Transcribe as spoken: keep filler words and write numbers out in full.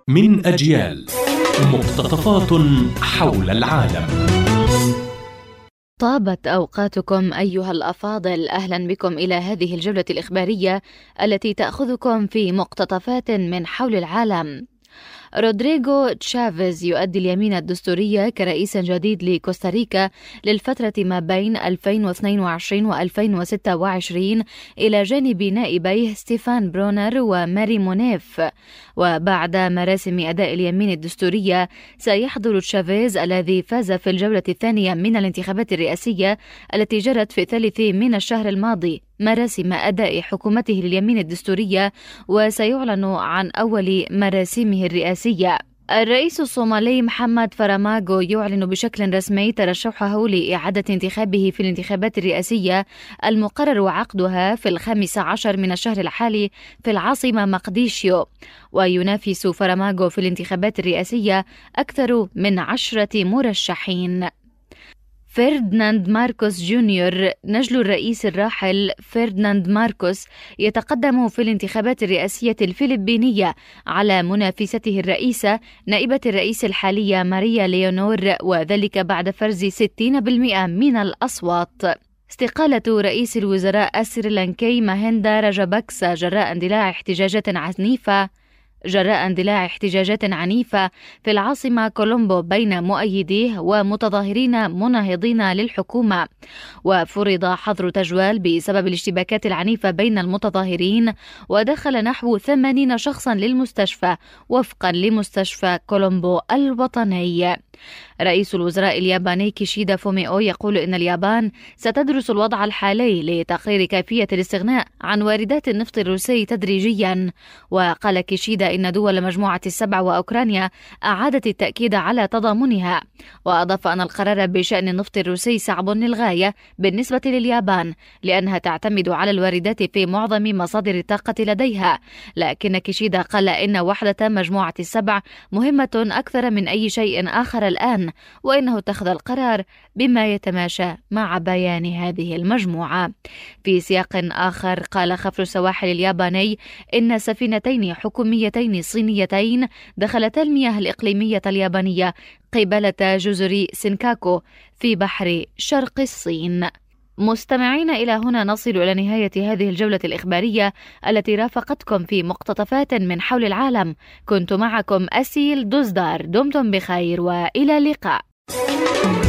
من أجيال، مقتطفات حول العالم. طابت أوقاتكم أيها الأفاضل، أهلا بكم إلى هذه الجولة الإخبارية التي تأخذكم في مقتطفات من حول العالم. رودريغو تشافيز يؤدي اليمين الدستورية كرئيس جديد لكوستاريكا للفترة ما بين ألفين واثنين وعشرين وألفين وستة وعشرين إلى جانب نائبيه ستيفان برونر وماري مونيف. وبعد مراسم أداء اليمين الدستورية سيحضر تشافيز الذي فاز في الجولة الثانية من الانتخابات الرئاسية التي جرت في الثالث من الشهر الماضي مراسم أداء حكومته لليمين الدستورية، وسيعلن عن أول مراسمه الرئاسية. الرئيس الصومالي محمد فرماغو يعلن بشكل رسمي ترشحه لإعادة انتخابه في الانتخابات الرئاسية المقرر عقدها في الخامس عشر من الشهر الحالي في العاصمة مقديشيو. وينافس فرماغو في الانتخابات الرئاسية أكثر من عشرة مرشحين. فرديناند ماركوس جونيور نجل الرئيس الراحل فرديناند ماركوس يتقدم في الانتخابات الرئاسية الفلبينية على منافسته الرئيسة نائبة الرئيس الحالية ماريا ليونور، وذلك بعد فرز ستين بالمئة من الأصوات. استقالة رئيس الوزراء السريلانكي ماهيندا راجاباكسا جراء اندلاع احتجاجات عنيفة جراء اندلاع احتجاجات عنيفة في العاصمة كولومبو بين مؤيديه ومتظاهرين مناهضين للحكومة. وفرض حظر تجوال بسبب الاشتباكات العنيفة بين المتظاهرين، ودخل نحو ثمانين شخصا للمستشفى وفقا لمستشفى كولومبو الوطني. رئيس الوزراء الياباني كيشيدا فوميو يقول إن اليابان ستدرس الوضع الحالي لتقرير كيفية الاستغناء عن واردات النفط الروسي تدريجيا. وقال كيشيدا إن دول مجموعة السبع وأوكرانيا أعادت التأكيد على تضامنها، وأضاف أن القرار بشأن النفط الروسي صعب للغاية بالنسبة لليابان لأنها تعتمد على الواردات في معظم مصادر الطاقة لديها. لكن كيشيدا قال إن وحدة مجموعة السبع مهمة أكثر من أي شيء آخر الآن، وإنه اتخذ القرار بما يتماشى مع بيان هذه المجموعة. في سياق آخر قال خفر السواحل الياباني إن سفينتين حكوميتين صينيتين دخلتا المياه الإقليمية اليابانية قبالة جزر سينكاكو في بحر شرق الصين. مستمعين، إلى هنا نصل إلى نهاية هذه الجولة الإخبارية التي رافقتكم في مقتطفات من حول العالم. كنت معكم أسيل دوزدار، دمتم بخير وإلى اللقاء.